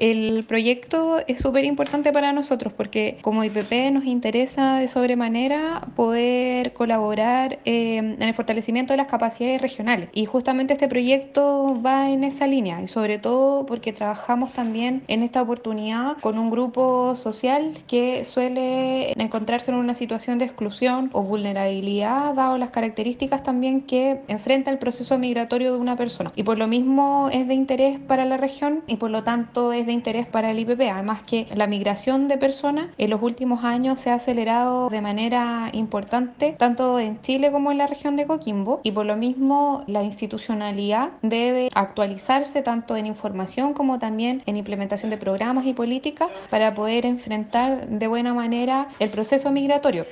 El proyecto es súper importante para nosotros porque como IPP nos interesa de sobremanera poder colaborar en el fortalecimiento de las capacidades regionales. Y justamente este proyecto va en esa línea y sobre todo porque trabajamos también en esta oportunidad con un grupo social que suele encontrarse en una situación de exclusión o vulnerabilidad, dado las características también que enfrenta el proceso migratorio de una persona. Y por lo mismo es de interés para la región y por lo tanto es de interés para el IPP. Además que la migración de personas en los últimos años se ha acelerado de manera importante, tanto en Chile como en la región de Coquimbo, y por lo mismo la institucionalidad debe actualizarse tanto en información como también en implementación de programas y políticas para poder enfrentar de buena manera el proceso migratorio.